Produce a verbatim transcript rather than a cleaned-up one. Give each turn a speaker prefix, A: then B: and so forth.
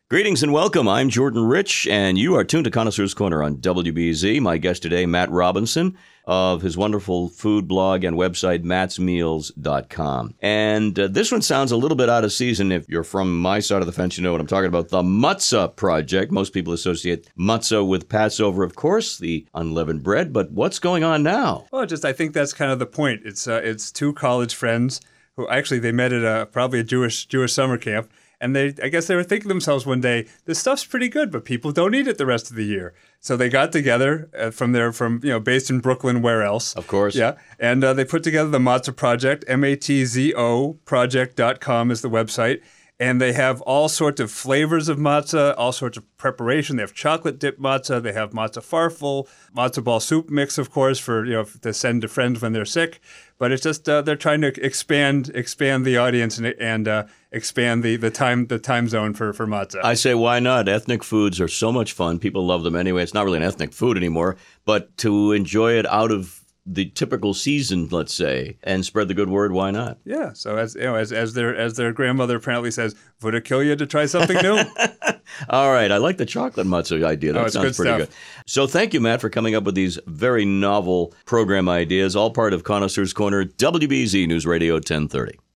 A: Greetings and welcome. I'm Jordan Rich, and you are tuned to Connoisseur's Corner on W B Z. My guest today, Matt Robinson, of his wonderful food blog and website, mats meals dot com. And uh, this one sounds a little bit out of season. If you're from my side of the fence, you know what I'm talking about. The Matzah Project. Most people associate matzah with Passover, of course, the unleavened bread. But what's going on now?
B: Well, just I think that's kind of the point. It's uh, it's two college friends who actually they met at a, probably a Jewish Jewish summer camp. And they, I guess they were thinking to themselves one day, this stuff's pretty good, but people don't eat it the rest of the year. So they got together uh, from there, from, you know, based in Brooklyn, where else?
A: Of course.
B: Yeah. And uh, they put together the Matzah Project. M A T Z O project dot com is the website. And they have all sorts of flavors of matzah, all sorts of preparation. They have chocolate dipped matzah. They have matzah farfel, matzo ball soup mix, of course, for, you know, to send to friends when they're sick. But it's just uh, they're trying to expand expand the audience and and uh, expand the, the time the time zone for, for matzah.
A: I say, why not? Ethnic foods are so much fun. People love them anyway. It's not really an ethnic food anymore, but to enjoy it out of the typical season, let's say, and spread the good word, why not?
B: Yeah. So as you know, as as their as their grandmother apparently says, would it kill you to try something new?
A: All right. I like the chocolate matzah idea. That
B: oh, it's
A: sounds
B: good
A: pretty
B: stuff.
A: good. So thank you, Matt, for coming up with these very novel program ideas, all part of Connoisseur's Corner, W B Z News Radio ten thirty.